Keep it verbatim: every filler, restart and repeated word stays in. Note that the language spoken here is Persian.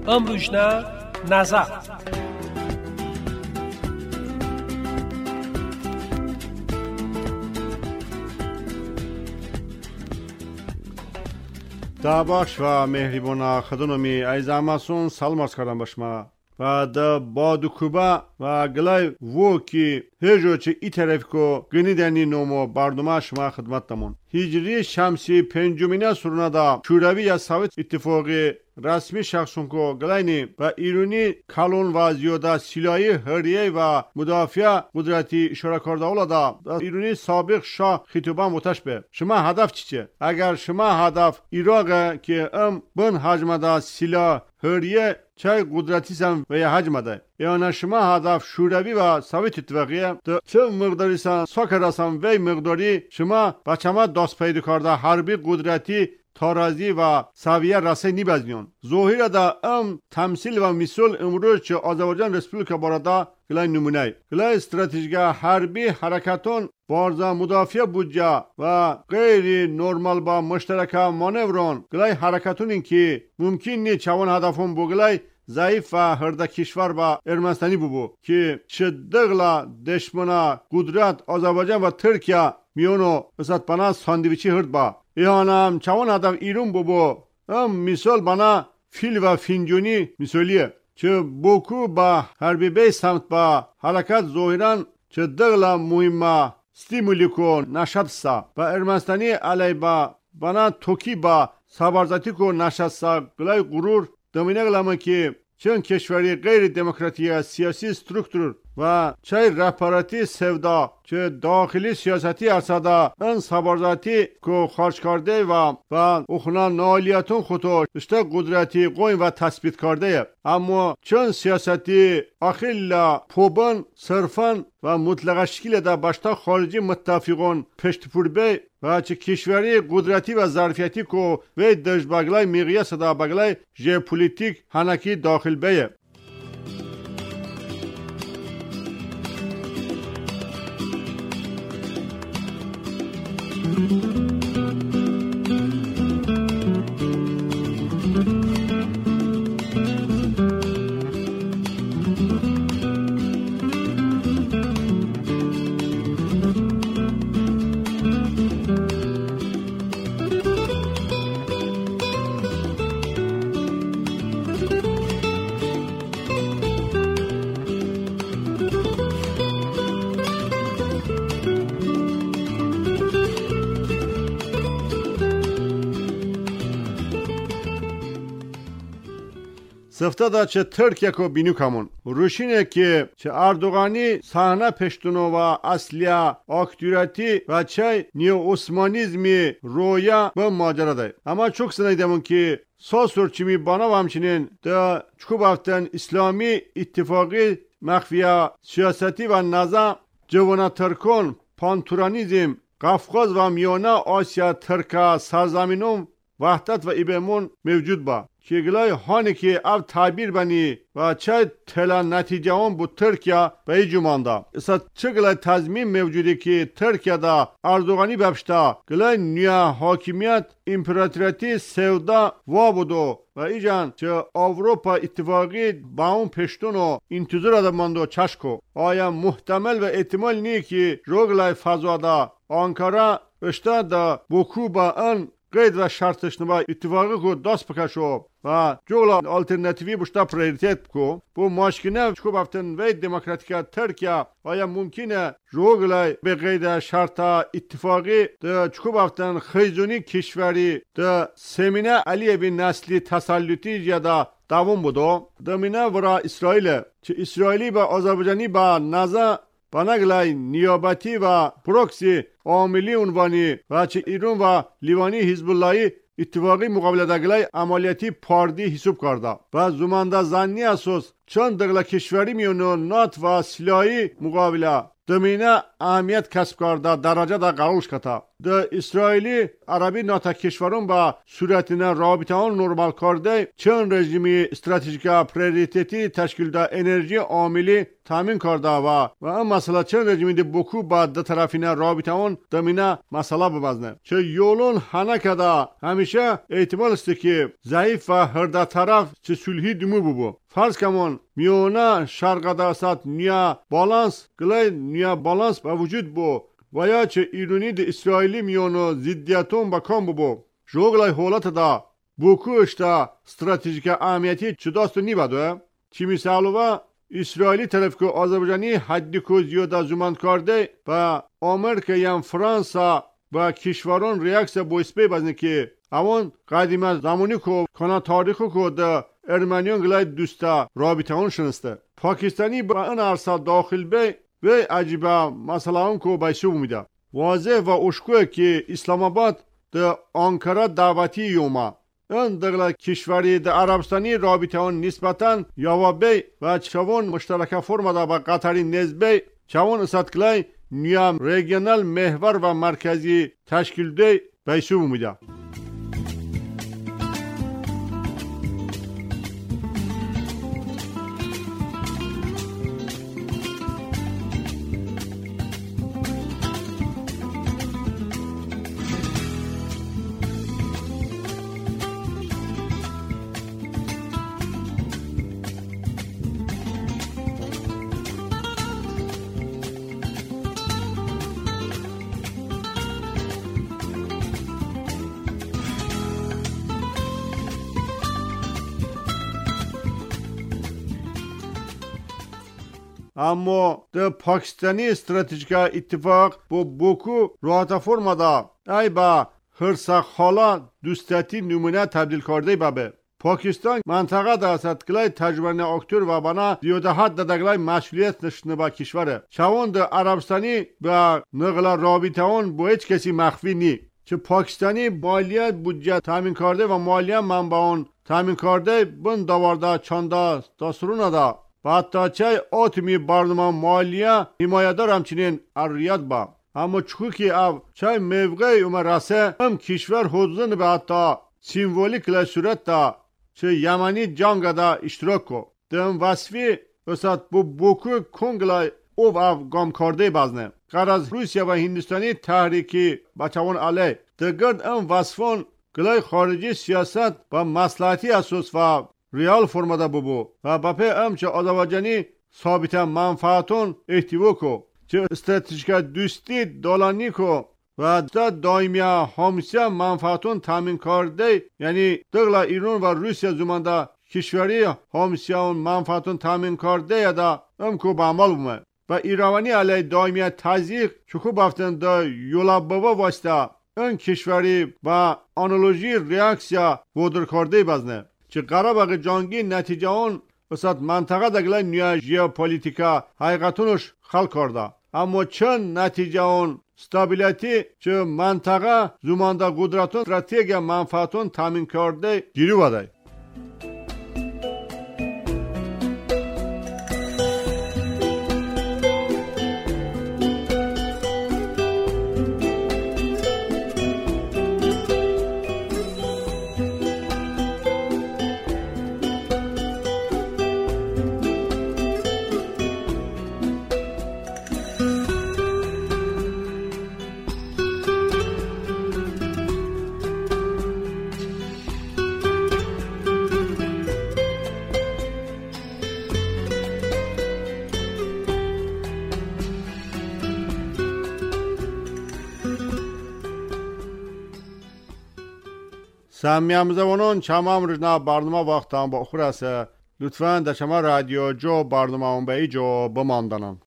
امروزنا نظر داباش و مهربان خدونمی ایزاماسون سلام عرض کردم باشما و د بادکوبا و گلای وو کی هجو چه ای طرف کو گنیدنی نومو برنامه شما خدمتتمون هجری شمسی پنجمینه سرونه دا شوروی یا سوویت اتفاقی رسمی شخصون کو گلاینی و ایرانی کلون و زیاده سلاحی حریه و مدافع قدرتی اشاره کرده اولا دا ایرانی سابق شاه خطوبه متش به شما هدف چیه؟ اگر شما هدف ایراقه که ام بن حجم دا سلاح حریه چای قدرتی سم و یا حجم ده یعنی شما هدف شوروی و سوویت اتفاقیه ده چه مقداری سن ساکر هستم وی مقداری شما بچما دست پیدا کرده حربی قدرتی تارازی و سویه رسه نیبزنیون ظاهر دا ام تمثیل و مثال امروز چه آذربایجان رسپولیکا بارده گلای نمونه گلای استراتژیک حربی حرکتون بارزا مدافع بودجه و غیر نرمال با مشترک مانوران گلای حرکتون این که ممکن نی چوان هدفون بگلای ضعیف و هرده کشور با ارمنستانی ببو که چه دغلا دشمنا قدرت آذربایجان و ترکیه میونو اسات پناه ساندویچی هرد با ایانم چوان هدف ایران ببو ام مثال بنا فیل و فینجونی مثالیه چه بوکو با حربی بی سمت با حرکت ظاهران چه دغلا مهمه ستیمولی کو نشدستا و ارمنستانی علی با بنا توکی با سبارزاتی کو نشدستا گلای غرور دمینه گلامه که چون کشوری غیر دموکراتی سیاسی سترکتور و چه رهبراتی سودا چه داخلی سیاستی ارسادا ان سبارزاتی کو خارج کرده و و اخنا نالیاتون خودو اشته قدرتی قوین و تثبیت کرده اما چون سیاستی اخیلا پوبن صرفا و مطلق شکل دا باشتا خارجی متفقون پشت پوربه و چه کشوری قدرتی و ظرفیتی کو و دژ بغلای میقیاس دا بغلای ژئوپلیتیک هنکی داخل بیه سفته دا چه ترکیه کو بینو کمون روشینه که چه اردوغانی صحنه پشتونو و اصلیه اکتوراتی و چه نیو عثمانیزمی رویا به ماجرا ده اما çok سنیدمون که ساسور چیمی بانا و همچنین دا چکو بافتن اسلامی اتفاقی مخفیه سیاستی و نظام جوانا ترکون پانتورانیزم قفقاز و میانه آسیا ترکا سرزمینون وحدت و ایبمون موجود با که گلای هانی که او تعبیر بنی و چه تلا نتیجه هم بود ترکیه به ای جمانده اصلا چه گلای تضمین موجودی که ترکیه دا اردوغانی ببشتا گلای نیا حاکمیت امپراتوریتی سودا وا بودو و ایجان چه اوروپا اتفاقی با اون پشتونو انتظار دا ماندو چشکو آیا محتمل و احتمال نی که رو گلای فضا دا آنکارا اشتا دا بوکو با ان قید و شرطش نبا اتفاقی کو دست بکشو و جولا آلترناتیوی بشتا پریوریتیت کو بو ماشکینه چکو بافتن وی دموکراتیکا ترکیه آیا ممکنه روگلای به قید شرط اتفاقی ده چکو بافتن خیزونی کشوری ده سمینه علی بن نسلی تسلطی یا دا دوام بودو دمینه ورا اسرائیل چه اسرائیلی با آذربایجانی با نزا بانگلای نیابتی و پروکسی عاملی عنوانی و چه ایران و لیوانی حزب اللهی اتفاقی مقابل دگلای عملیاتی پاردی حساب کرده و زمانده زنی اساس چند دگل کشوری میونو نات و سلاحی مقابله دمینه اهمیت کسب کرده درجه دا قرارش کتا ده اسرائیلی عربی ناتا کشورون با صورتنا رابطه آن نرمال کرده چند رژیمی استراتژیک پریوریتیتی تشکیل ده انرژی عاملی تامین کرده و و این مسئله چند رژیمی ده بکو با ده طرفینا رابطه آن دمینه مسئله ببزنه چه یولون هنه کده همیشه احتمال است که ضعیف و هر ده طرف چه صلحی دمو ببو فرض کمون میونه شرق دست نیا بالانس گلی نیا بالانس با وجود بو و یا چه ایرانی ده اسرائیلی میونو زیدیتون با کام ببو جوگلای حولت دا بوکوش دا استراتژیک اهمیتی چه داستو نی بدوه چی مثالو و اسرائیلی طرف که آذربایجانی حدی که زیاده زمان کرده با آمریکا یا فرانسا با کشوران ریاکس بویسپی بزنه که اون قدیم زمانی که کنا تاریخو که ده ارمنیان گلای دوستا رابطه اون شنسته پاکستانی با این عرصه داخل بی و عجیبه مسئله اون که بایشو میده واضح و اشکوه که اسلام آباد ده آنکره دعوتی یومه این دغلا کشوری ده عربستانی رابطه اون نسبتاً یاوابی و چوان مشترک فرما ده با قطری نزبی چوان اساتکلای نیام ریگنال محور و مرکزی تشکیل ده بایشو میده اما ده پاکستانی استراتژیک اتفاق با بوکو راحت فرماده ای با هرسا خالا دوستاتی نمونه تبدیل کرده بابه پاکستان منطقه دست کلای تجربه اکتور و بنا زیاده حد دادگلای مسئولیت نشنه با کشوره چون ده عربستانی با نقل رابطه اون با هیچ کسی مخفی نی چه پاکستانی مالیات بودجه تامین کرده و مالیات منبع اون تامین کرده بند داورده چانده داسترونه ده و حتی چه آتمی برنامه مالیه حمایتدار همچنین اریاد با اما چکو که او چه موقعی اومه رسه هم کشور حضورن به حتی سیمبولیک لی صورت دا چه یمنی جنگ دا اشتراک کو دم وصفی اسات بو بوکو کنگلای او او گام کرده بازنه قرار روسیه و هندوستانی تحریکی بچوان علی دگرد ام وصفون گلای خارجی سیاست و مصلحتی اساس و ریال فرماده ببو و بپه ام چه آذربایجانی ثابت منفعتون احتوا کو چه استراتژیک دوستی دولانی کو و دائمی همسایه منفعتون تامین کرده یعنی دغلا ایران و روسیه زمانده کشوری همسایه منفعتون تامین کرده یا دا ام کو به عمل بومه و ایرانی علی دائمی تزیق چکو بافتن دا یولا بابا واسطه این کشوری با آنالوژی ریاکسیا ودر کرده بزنه چه قرار جنگی نتیجه اون وسط منطقه دگلای نیا ژئوپلیتیکا حقیقتونش خلق کرده اما چند نتیجه اون استابیلیتی چه منطقه زمانده قدرتون استراتژی منفعتون تامین کرده گیری بوده سامیام زبانون چمام رجنا برنامه وقت هم با اخر است لطفاً در شما رادیو جو برنامه اون به ایجو بماندنن